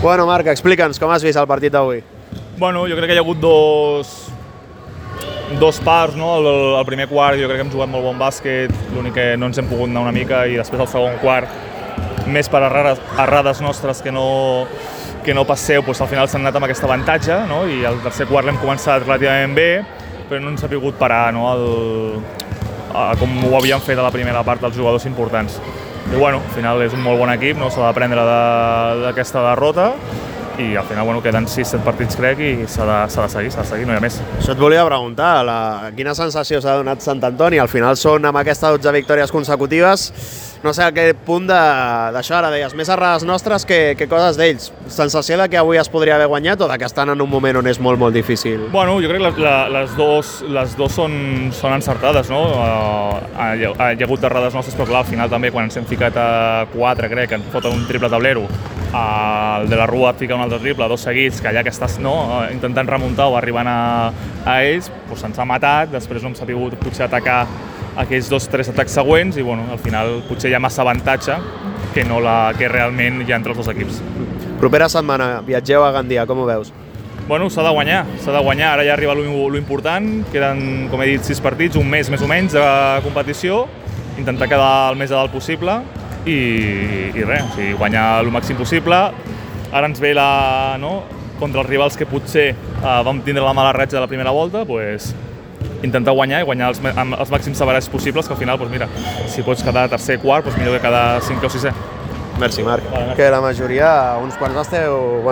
Bueno, Marc, explica'ns com has vist el partit d'avui. Bueno, jo crec que hi ha hagut dos parts, no? El primer quart jo crec que hem jugat molt bon bàsquet, l'únic que no ens hem pogut anar una mica, i després el segon quart, més per errades nostres que no pas seu, doncs al final s'han anat amb aquest avantatge, no? I el tercer quart l'hem començat relativament bé, però no ens ha pogut parar, no? Com ho havien fet a la primera part els jugadors importants. I bueno, al final és un molt bon equip, no? S'ha d'aprendre d'aquesta derrota, i al final queden 6-7 partits, crec, i s'ha de seguir, no hi ha més. Això et volia preguntar, quina sensació s'ha donat Sant Antoni? Al final són amb aquestes 12 victòries consecutives, no sé a què punt d'això, ara deies, més errades nostres que coses d'ells. Sensació de que avui es podria haver guanyat o de que estan en un moment on és molt, molt difícil? Bueno, jo crec que les dos són encertades, no? Hi ha hagut errades nostres, però clar, al final també, quan ens hem ficat a 4, crec, que ens foten un triple tablero, el de la Rua et fica un altre triple, 2 seguits, que allà que estàs intentant remuntar o arribant a ells, doncs se'ns ha matat, després no hem sabut potser atacar aquells 2-3 atacs següents, i al final potser hi ha massa avantatge que realment hi ha entre els dos equips. Propera setmana, viatgeu a Gandia, com ho veus? Bueno, s'ha de guanyar, ara ja arriba lo important, queden, com he dit, 6 partits, un mes més o menys de competició, intentar quedar el més a dalt possible, i res, guanyar el màxim possible. Ara ens ve contra els rivals que potser vam tindre la mala ratxa de la primera volta, intentar guanyar i guanyar els màxims average possibles, que al final, mira, si pots quedar tercer, quart, millor que quedar 5è o 6è. Merci, Marc. Que la majoria, uns quants esteu